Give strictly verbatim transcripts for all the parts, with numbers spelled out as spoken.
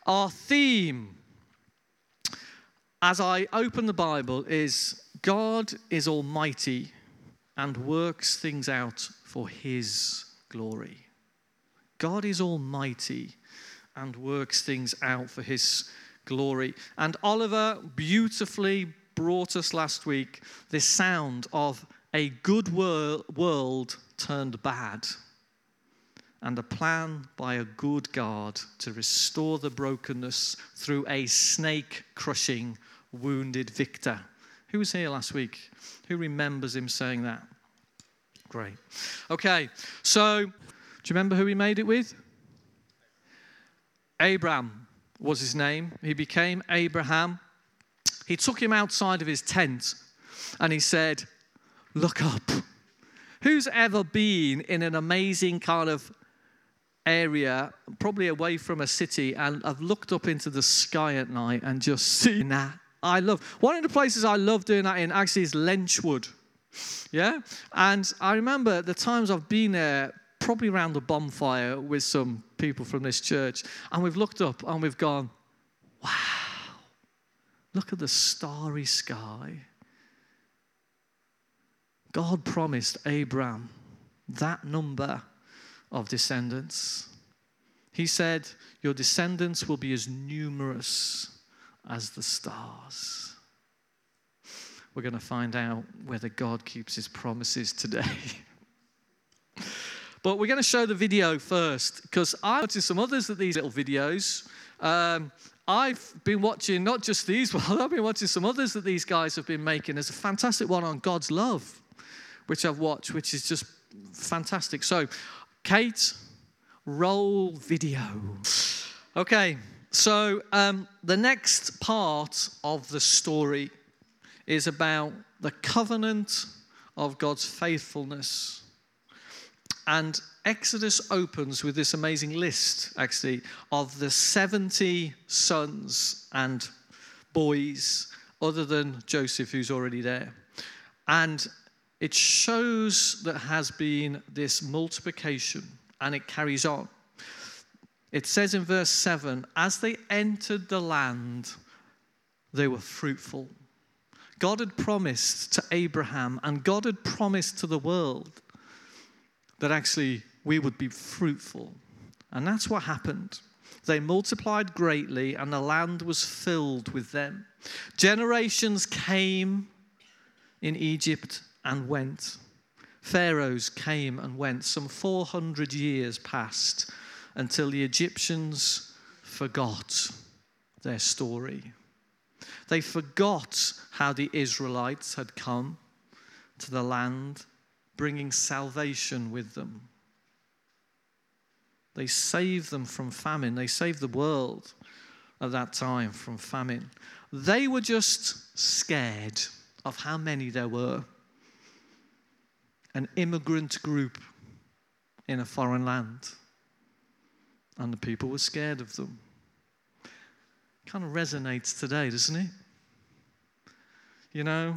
Our theme, as I open the Bible, is God is almighty and works things out for his glory. God is almighty and works things out for his glory. And Oliver beautifully brought us last week this sound of a good wor- world turned bad, and a plan by a good God to restore the brokenness through a snake-crushing, wounded victor. Who was here last week? Who remembers him saying that? Great. Okay, so do you remember who he made it with? Abraham was his name. He became Abraham. He took him outside of his tent and he said, look up. Who's ever been in an amazing kind of area, probably away from a city, and I've looked up into the sky at night and just seen that? I love, one of the places I love doing that in actually is Lenchwood. Yeah? And I remember the times I've been there, probably around the bonfire with some people from this church, and we've looked up and we've gone, wow, look at the starry sky. God promised Abraham that number of descendants. He said, your descendants will be as numerous as the stars. We're going to find out whether God keeps his promises today. But we're going to show the video first, because I noticed some others of these little videos. Um, I've been watching not just these ones, I've been watching some others that these guys have been making. There's a fantastic one on God's love, which I've watched, which is just fantastic. So, Kate, roll video. Okay, so um, the next part of the story is about the covenant of God's faithfulness. And Exodus opens with this amazing list, actually, of the seventy sons and boys, other than Joseph, who's already there. And it shows that has been this multiplication, and it carries on. It says in verse seven, as they entered the land, they were fruitful. God had promised to Abraham, and God had promised to the world that actually we would be fruitful. And that's what happened. They multiplied greatly, and the land was filled with them. Generations came in Egypt and went. Pharaohs came and went. Some four hundred years passed until the Egyptians forgot their story. They forgot how the Israelites had come to the land, bringing salvation with them. They saved them from famine. They saved the world at that time from famine. They were just scared of how many there were. An immigrant group in a foreign land. And the people were scared of them. Kind of resonates today, doesn't it? You know,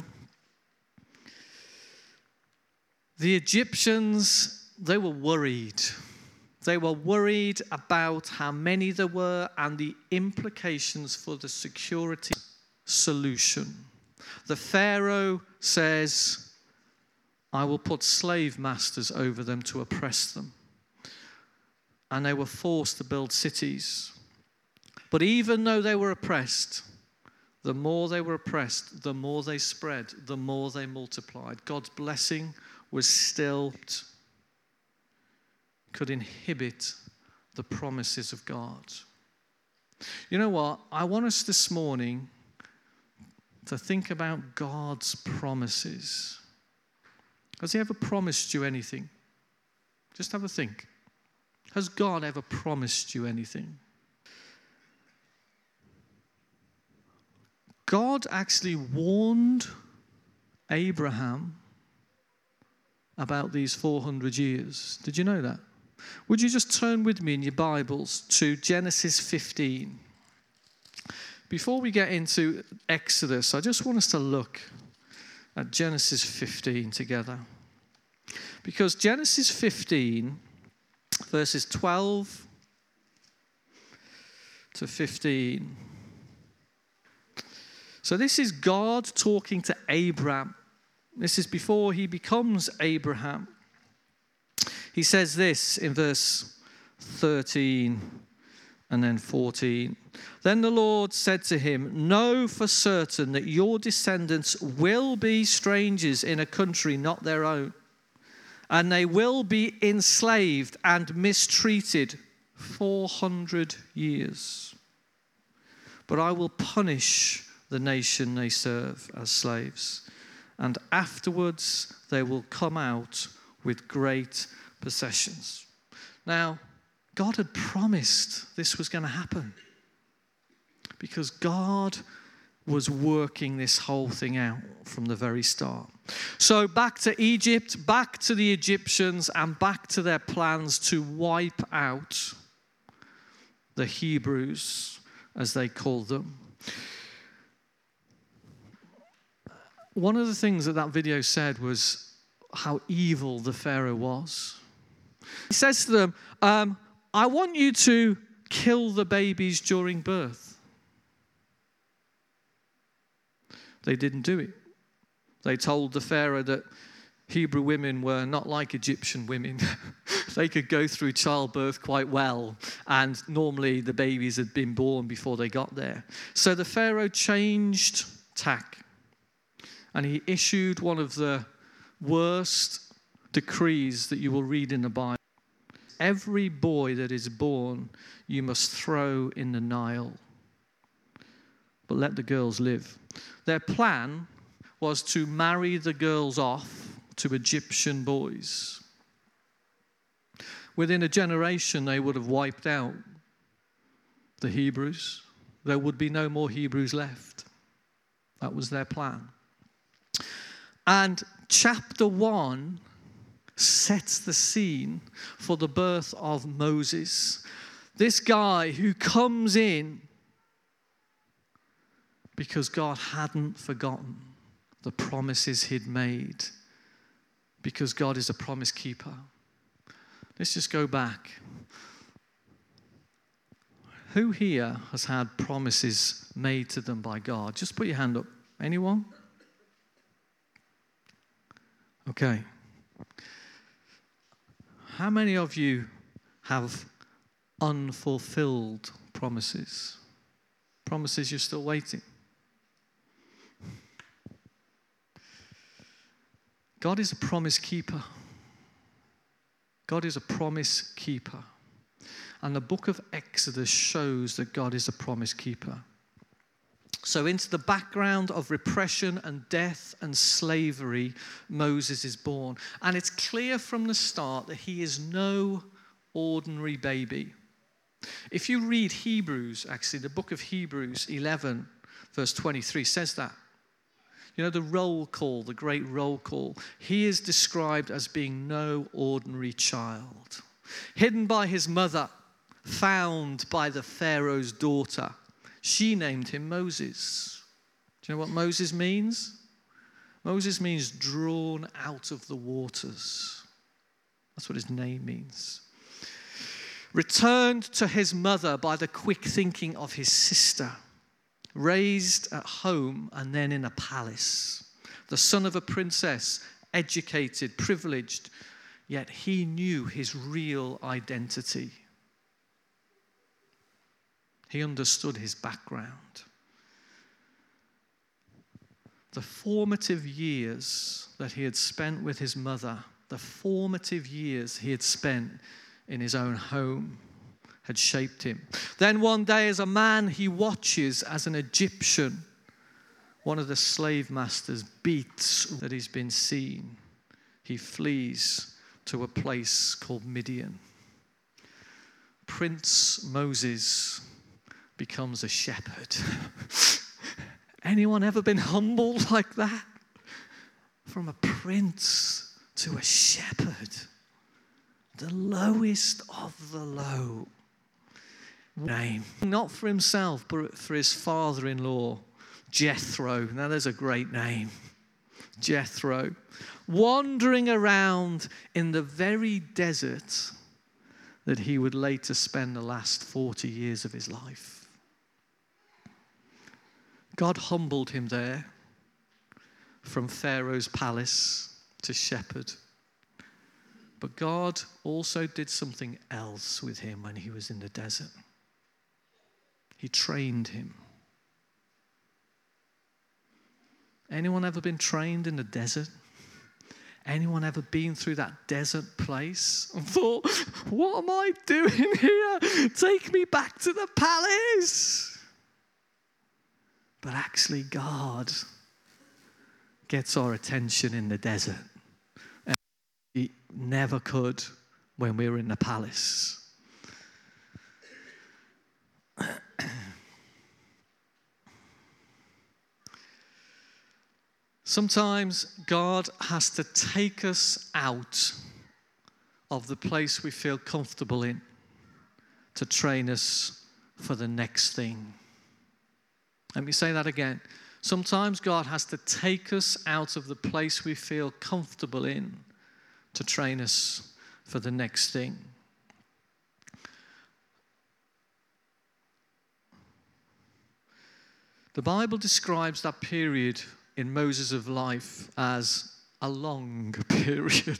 the Egyptians, they were worried. They were worried about how many there were and the implications for the security solution. The Pharaoh says, I will put slave masters over them to oppress them. And they were forced to build cities. But even though they were oppressed, the more they were oppressed, the more they spread, the more they multiplied. God's blessing was still, could inhibit the promises of God. You know what? I want us this morning to think about God's promises. Has he ever promised you anything? Just have a think. Has God ever promised you anything? God actually warned Abraham about these four hundred years. Did you know that? Would you just turn with me in your Bibles to Genesis fifteen? Before we get into Exodus, I just want us to look at Genesis fifteen together. Because Genesis fifteen, verses twelve to fifteen. So this is God talking to Abraham. This is before he becomes Abraham. He says this in verse thirteen and then fourteen. Then the Lord said to him, know for certain that your descendants will be strangers in a country not their own, and they will be enslaved and mistreated four hundred years. But I will punish the nation they serve as slaves, and afterwards they will come out with great possessions. Now, God had promised this was going to happen because God was working this whole thing out from the very start. So back to Egypt, back to the Egyptians, and back to their plans to wipe out the Hebrews, as they called them. One of the things that that video said was how evil the Pharaoh was. He says to them, um, I want you to kill the babies during birth. They didn't do it. They told the Pharaoh that Hebrew women were not like Egyptian women. They could go through childbirth quite well, and normally the babies had been born before they got there. So the Pharaoh changed tack, and he issued one of the worst decrees that you will read in the Bible. Every boy that is born, you must throw in the Nile, but let the girls live. Their plan was to marry the girls off to Egyptian boys. Within a generation, they would have wiped out the Hebrews. There would be no more Hebrews left. That was their plan. And chapter one sets the scene for the birth of Moses. This guy who comes in because God hadn't forgotten the promises he'd made, because God is a promise keeper. Let's just go back. Who here has had promises made to them by God? Just put your hand up. Anyone? Okay. How many of you have unfulfilled promises? Promises you're still waiting? God is a promise keeper. God is a promise keeper. And the book of Exodus shows that God is a promise keeper. So into the background of repression and death and slavery, Moses is born. And it's clear from the start that he is no ordinary baby. If you read Hebrews, actually, the book of Hebrews eleven, verse twenty-three says that. You know, the roll call, the great roll call. He is described as being no ordinary child. Hidden by his mother, found by the Pharaoh's daughter. She named him Moses. Do you know what Moses means? Moses means drawn out of the waters. That's what his name means. Returned to his mother by the quick thinking of his sister. Raised at home and then in a palace. The son of a princess, educated, privileged, yet he knew his real identity. He understood his background. The formative years that he had spent with his mother, the formative years he had spent in his own home, had shaped him. Then one day, as a man, he watches as an Egyptian, one of the slave masters, beats that he's been seen. He flees to a place called Midian. Prince Moses becomes a shepherd. Anyone ever been humbled like that? From a prince to a shepherd. The lowest of the low. Name. Not for himself, but for his father-in-law, Jethro. Now there's a great name. Jethro. Wandering around in the very desert that he would later spend the last forty years of his life. God humbled him there from Pharaoh's palace to shepherd. But God also did something else with him when he was in the desert. He trained him. Anyone ever been trained in the desert? Anyone ever been through that desert place and thought, what am I doing here? Take me back to the palace. But actually, God gets our attention in the desert. And he never could when we were in the palace. Sometimes God has to take us out of the place we feel comfortable in to train us for the next thing. Let me say that again. Sometimes God has to take us out of the place we feel comfortable in to train us for the next thing. The Bible describes that period in Moses' life as a long period.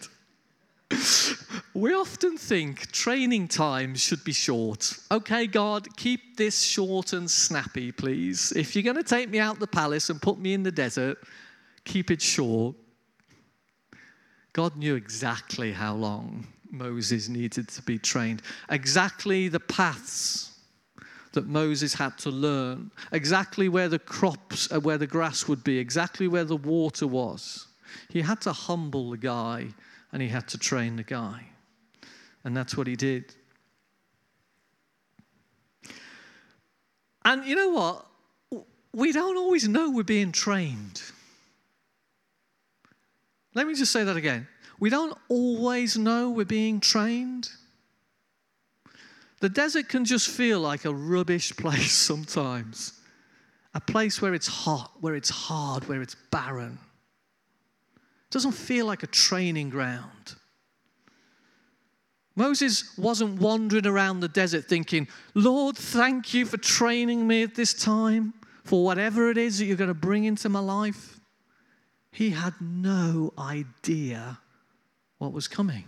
We often think training time should be short. Okay, God, keep this short and snappy, please. If you're going to take me out the palace and put me in the desert, keep it short. God knew exactly how long Moses needed to be trained, exactly the paths that Moses had to learn, exactly where the crops, uh, where the grass would be, exactly where the water was. He had to humble the guy and he had to train the guy. And that's what he did. And you know what? We don't always know we're being trained. Let me just say that again. We don't always know we're being trained. The desert can just feel like a rubbish place sometimes. A place where it's hot, where it's hard, where it's barren. It doesn't feel like a training ground. Moses wasn't wandering around the desert thinking, Lord, thank you for training me at this time for whatever it is that you're going to bring into my life. He had no idea what was coming.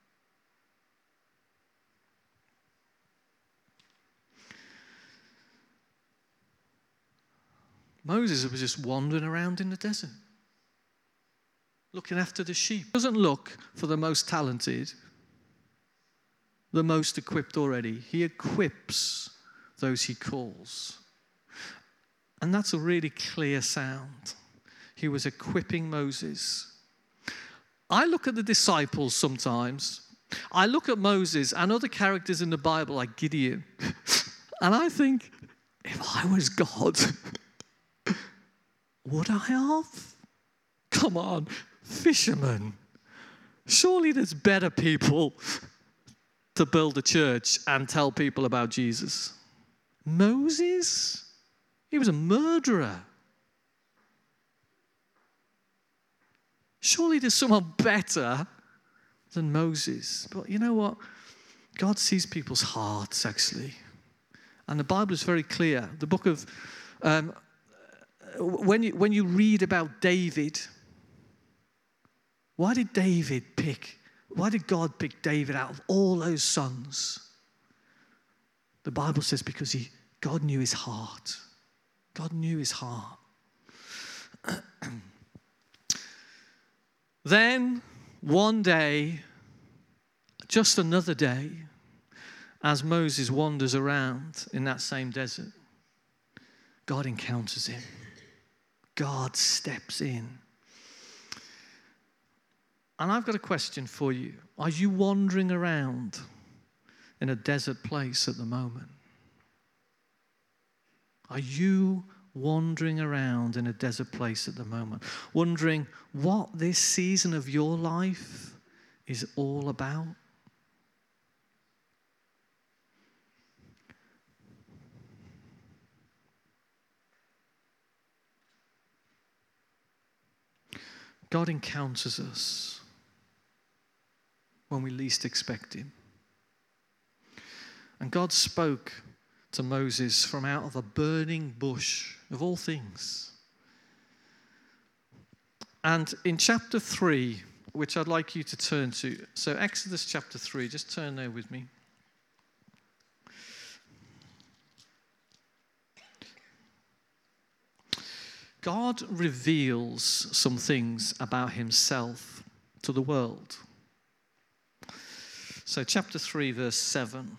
Moses was just wandering around in the desert, looking after the sheep. He doesn't look for the most talented, the most equipped already. He equips those he calls. And that's a really clear sound. He was equipping Moses. I look at the disciples sometimes. I look at Moses and other characters in the Bible like Gideon. And I think, if I was God, would I have? Come on, fishermen. Surely there's better people to build a church and tell people about Jesus. Moses? He was a murderer. Surely there's someone better than Moses. But you know what? God sees people's hearts, actually. And the Bible is very clear. The book of... Um, When you, when you read about David, why did David pick, why did God pick David out of all those sons? The Bible says because he, God knew his heart. God knew his heart. Then, one day, just another day, as Moses wanders around in that same desert, God encounters him. God steps in. And I've got a question for you. Are you wandering around in a desert place at the moment? Are you wandering around in a desert place at the moment, wondering what this season of your life is all about? God encounters us when we least expect him. And God spoke to Moses from out of a burning bush, of all things. And in chapter three, which I'd like you to turn to, so Exodus chapter three, just turn there with me. God reveals some things about himself to the world. So chapter three, verse seven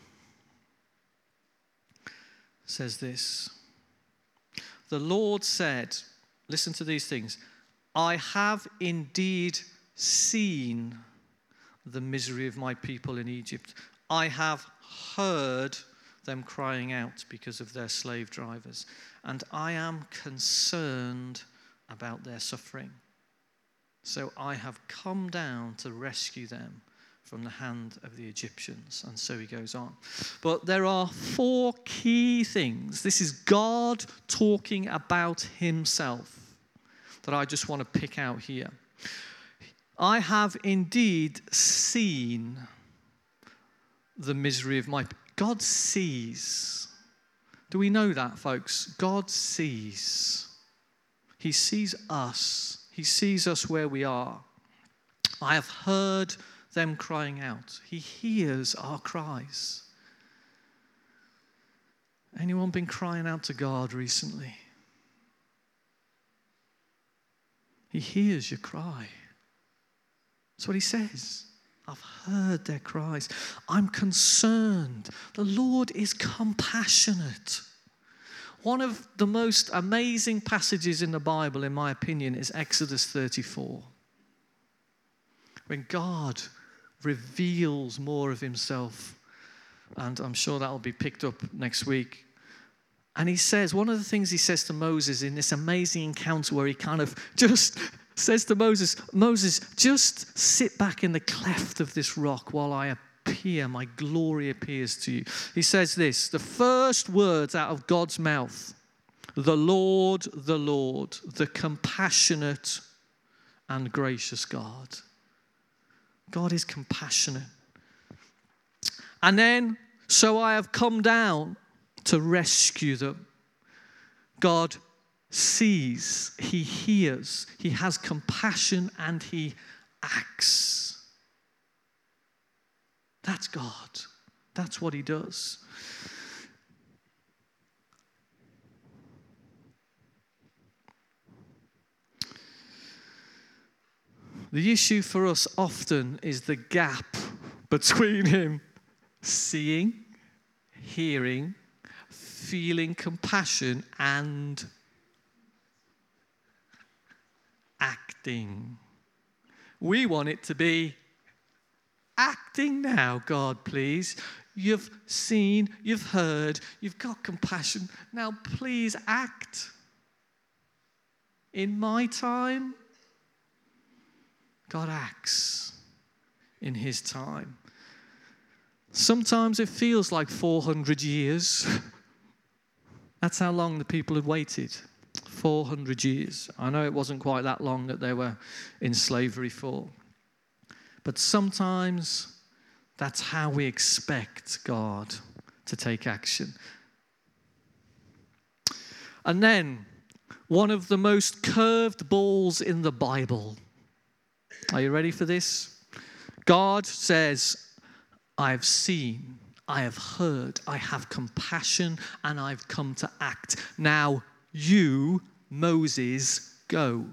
says this. The Lord said, listen to these things, I have indeed seen the misery of my people in Egypt. I have heard them crying out because of their slave drivers, and I am concerned about their suffering. So I have come down to rescue them from the hand of the Egyptians. And so he goes on. But there are four key things. This is God talking about himself that I just want to pick out here. I have indeed seen the misery of my people. God sees. Do we know that, folks? God sees. He sees us. He sees us where we are. I have heard them crying out. He hears our cries. Anyone been crying out to God recently? He hears your cry. That's what he says. I've heard their cries. I'm concerned. The Lord is compassionate. One of the most amazing passages in the Bible, in my opinion, is Exodus thirty-four. When God reveals more of himself. And I'm sure that'll be picked up next week. And he says, one of the things he says to Moses in this amazing encounter where he kind of just says to Moses, Moses, just sit back in the cleft of this rock while I appear, my glory appears to you. He says this, the first words out of God's mouth, the Lord, the Lord, the compassionate and gracious God. God is compassionate. And then, so I have come down to rescue them. God sees, he hears, he has compassion, and he acts. That's God. That's what he does. The issue for us often is the gap between him seeing, hearing, feeling compassion, and acting. We want it to be acting now, God, please. You've seen, you've heard, you've got compassion. Now, please act. In my time, God acts in his time. Sometimes it feels like four hundred years. That's how long the people had waited. four hundred years. I know it wasn't quite that long that they were in slavery for. But sometimes that's how we expect God to take action. And then, one of the most curved balls in the Bible. Are you ready for this? God says, I have seen, I have heard, I have compassion, and I've come to act. Now you, Moses, go.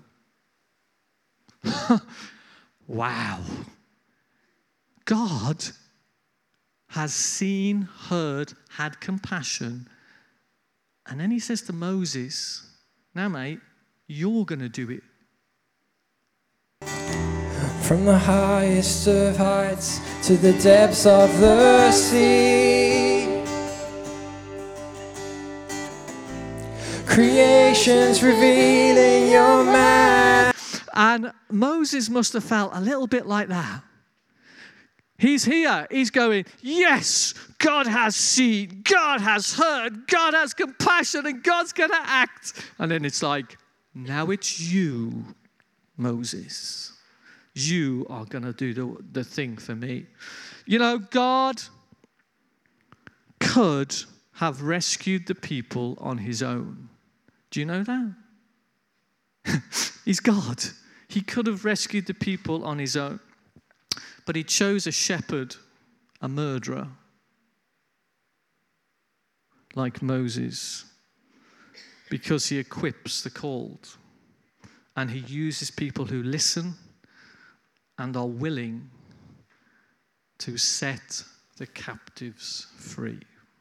Wow. God has seen, heard, had compassion. And then he says to Moses, now mate, you're going to do it. From the highest of heights to the depths of the sea, creation's revealing your man. And Moses must have felt a little bit like that. He's here. He's going, yes, God has seen, God has heard, God has compassion, and God's going to act. And then it's like, now it's you, Moses. You are going to do the, the thing for me. You know, God could have rescued the people on his own. Do you know that? He's God. He could have rescued the people on his own. But he chose a shepherd, a murderer, like Moses, because he equips the called. And he uses people who listen and are willing to set the captives free.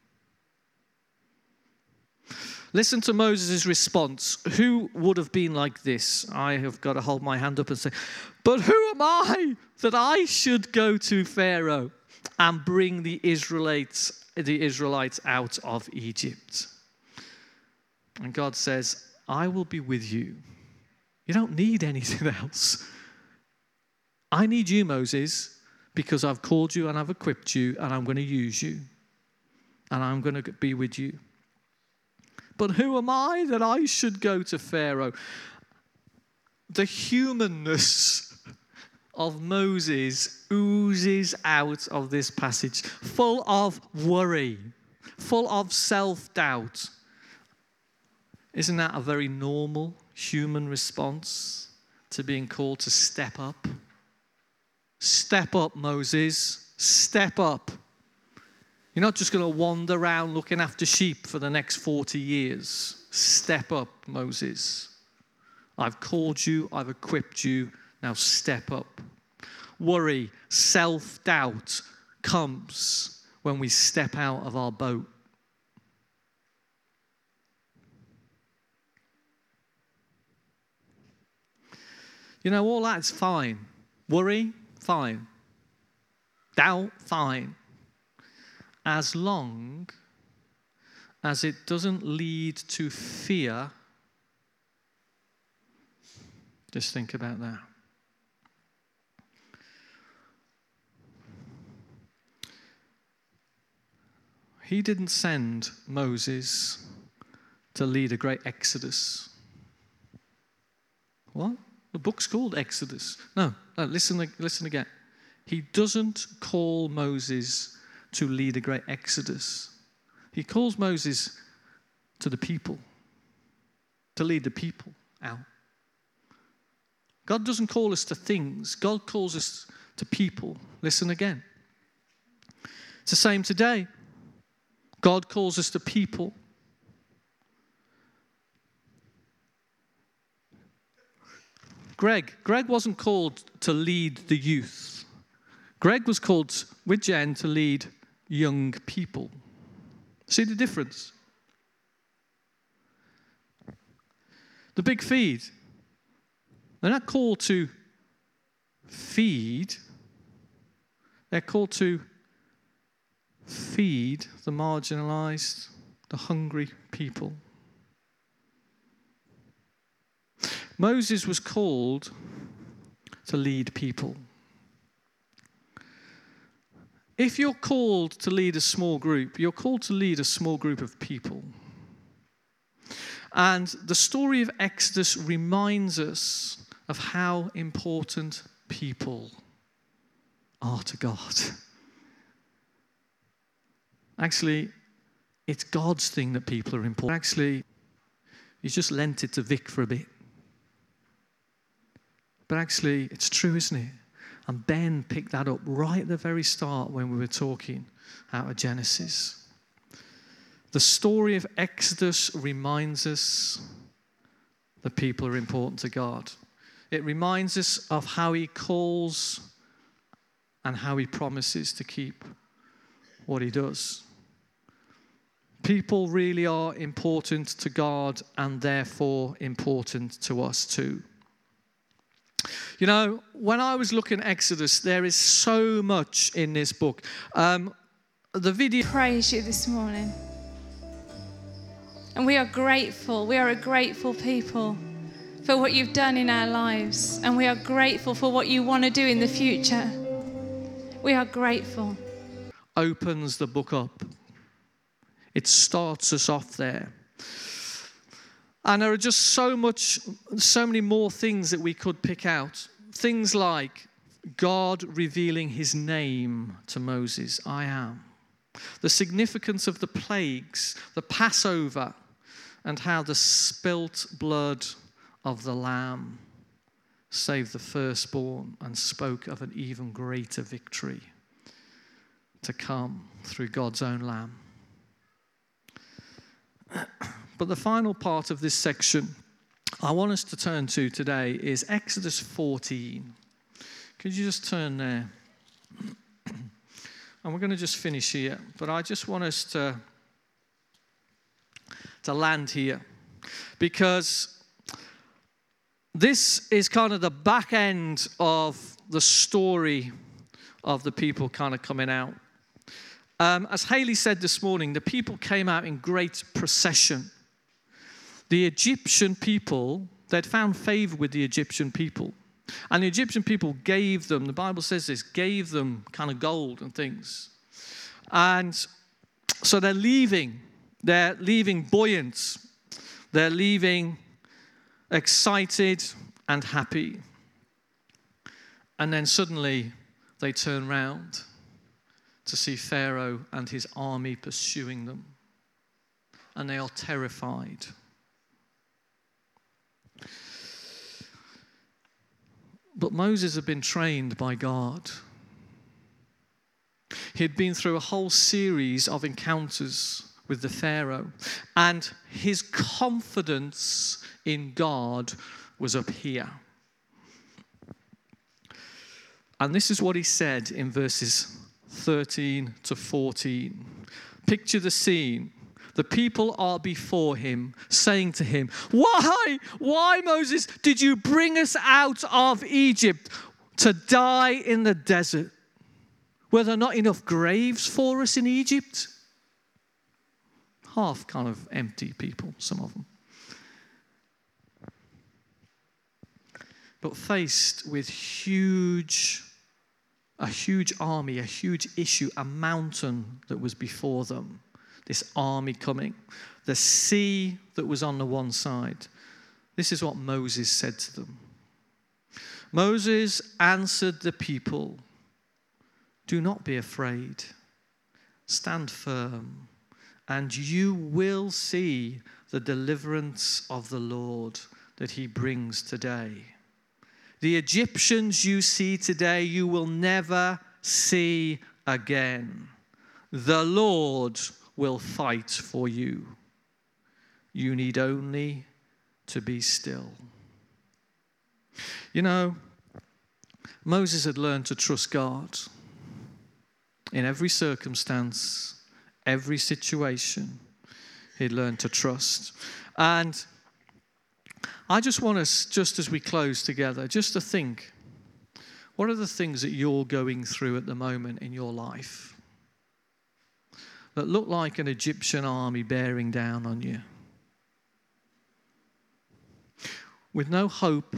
Listen to Moses' response. Who would have been like this? I have got to hold my hand up and say, but who am I that I should go to Pharaoh and bring the Israelites, the Israelites out of Egypt? And God says, I will be with you. You don't need anything else. I need you, Moses, because I've called you and I've equipped you and I'm going to use you. And I'm going to be with you. But who am I that I should go to Pharaoh? The humanness of Moses oozes out of this passage, full of worry, full of self-doubt. Isn't that a very normal human response to being called to step up? Step up, Moses. Step up. You're not just going to wander around looking after sheep for the next forty years. Step up, Moses. I've called you, I've equipped you, now step up. Worry, self-doubt comes when we step out of our boat. You know, all that's fine. Worry, fine. Doubt, fine. As long as it doesn't lead to fear. Just think about that. He didn't send Moses to lead a great exodus. What? The book's called Exodus. No, no, listen, listen again. He doesn't call Moses to lead a great exodus. He calls Moses to the people, to lead the people out. God doesn't call us to things. God calls us to people. Listen again. It's the same today. God calls us to people. Greg, Greg wasn't called to lead the youth. Greg was called with Jen to lead young people. See the difference? The big feed. They're not called to feed. They're called to feed the marginalized, the hungry people. Moses was called to lead people. If you're called to lead a small group, you're called to lead a small group of people. And the story of Exodus reminds us of how important people are to God. Actually, it's God's thing that people are important. Actually, he's just lent it to Vic for a bit. But actually, it's true, isn't it? And Ben picked that up right at the very start when we were talking out of Genesis. The story of Exodus reminds us that people are important to God. It reminds us of how he calls and how he promises to keep what he does. People really are important to God and therefore important to us too. You know, when I was looking at Exodus, there is so much in this book. Um, the video... Praise you this morning. And we are grateful. We are a grateful people for what you've done in our lives. And we are grateful for what you want to do in the future. We are grateful. Opens the book up. It starts us off there. And there are just so much, so many more things that we could pick out. Things like God revealing his name to Moses. I am. The significance of the plagues, the Passover, and how the spilt blood of the Lamb saved the firstborn and spoke of an even greater victory to come through God's own Lamb. But the final part of this section I want us to turn to today is Exodus fourteen. Could you just turn there? And we're going to just finish here. But I just want us to, to land here. Because this is kind of the back end of the story of the people kind of coming out. Um, as Haley said this morning, the people came out in great procession. The Egyptian people, they'd found favor with the Egyptian people. And the Egyptian people gave them, the Bible says this, gave them kind of gold and things. And so they're leaving. They're leaving buoyant. They're leaving excited and happy. And then suddenly they turn round to see Pharaoh and his army pursuing them. And they are terrified. But Moses had been trained by God. He'd been through a whole series of encounters with the Pharaoh, and his confidence in God was up here. And this is what he said in verses thirteen to fourteen. Picture the scene. The people are before him, saying to him, Why, why, Moses, did you bring us out of Egypt to die in the desert? Were there not enough graves for us in Egypt? Half kind of empty people, some of them. But faced with huge, a huge army, a huge issue, a mountain that was before them. This army coming, the sea that was on the one side. This is what Moses said to them. Moses answered the people, Do not be afraid. Stand firm, and you will see the deliverance of the Lord that he brings today. The Egyptians you see today, you will never see again. The Lord will fight for you. You need only to be still. You know, Moses had learned to trust God in every circumstance, every situation. He'd learned to trust. And I just want us, just as we close together, just to think, what are the things that you're going through at the moment in your life that look like an Egyptian army bearing down on you? With no hope.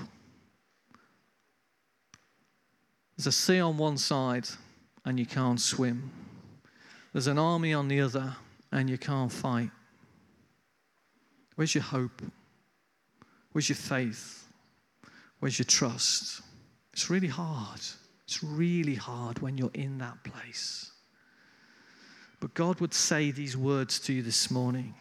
There's a sea on one side and you can't swim. There's an army on the other and you can't fight. Where's your hope? Where's your faith? Where's your trust? It's really hard. It's really hard when you're in that place. But God would say these words to you this morning.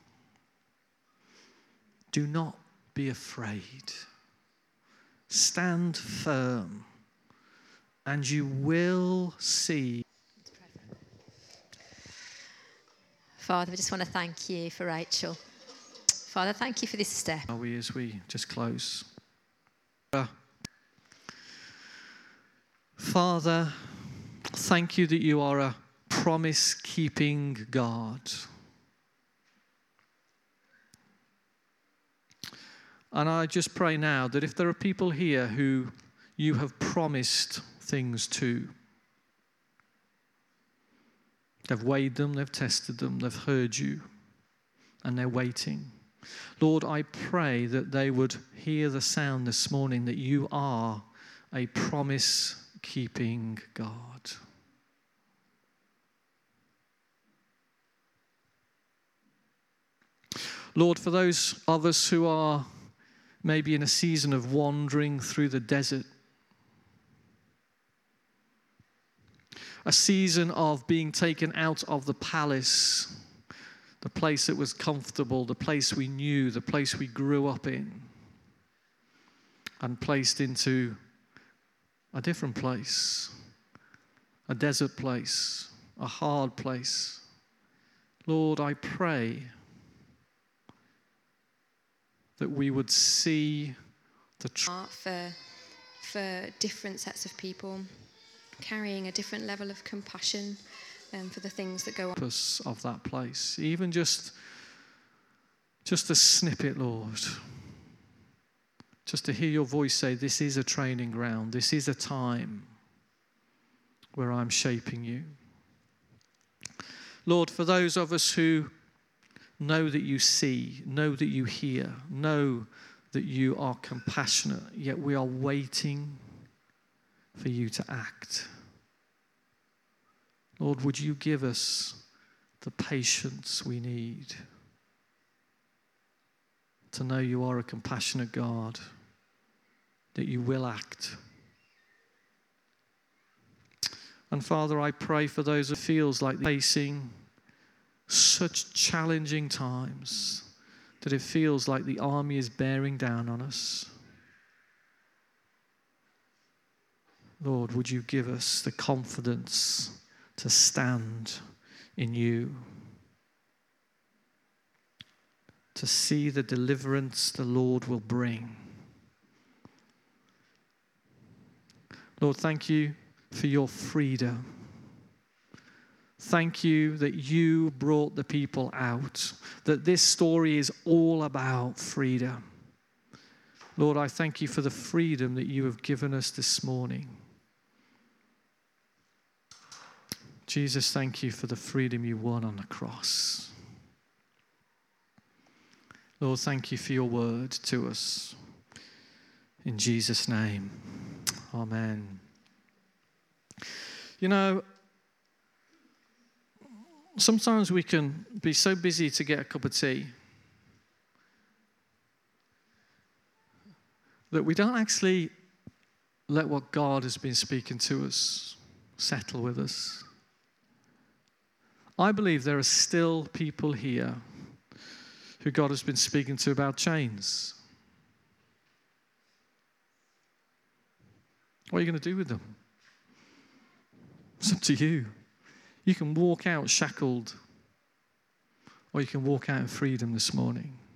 Do not be afraid. Stand firm, and you will see. Father, we just want to thank you for Rachel. Father, thank you for this step. Are we as we just close? Father, thank you that you are a promise-keeping God. And I just pray now that if there are people here who you have promised things to, they've weighed them, they've tested them, they've heard you, and they're waiting. Lord, I pray that they would hear the sound this morning that you are a promise-keeping God. Lord, for those of us who are maybe in a season of wandering through the desert, a season of being taken out of the palace, the place that was comfortable, the place we knew, the place we grew up in, and placed into a different place, a desert place, a hard place. Lord, I pray that we would see the heart for for different sets of people, carrying a different level of compassion um, for the things that go on. Purpose of that place, even just just a snippet, Lord, just to hear your voice say, this is a training ground, this is a time where I'm shaping you. Lord, for those of us who know that you see, know that you hear, know that you are compassionate, yet we are waiting for you to act. Lord, would you give us the patience we need to know you are a compassionate God, that you will act. And Father, I pray for those who feels like facing such challenging times, that it feels like the army is bearing down on us. Lord, would you give us the confidence to stand in you, to see the deliverance the Lord will bring. Lord, thank you for your freedom. Thank you that you brought the people out, that this story is all about freedom. Lord, I thank you for the freedom that you have given us this morning. Jesus, thank you for the freedom you won on the cross. Lord, thank you for your word to us. In Jesus' name, amen. You know, sometimes we can be so busy to get a cup of tea that we don't actually let what God has been speaking to us settle with us. I believe there are still people here who God has been speaking to about chains. What are you going to do with them? It's up to you. You can walk out shackled, or you can walk out in freedom this morning.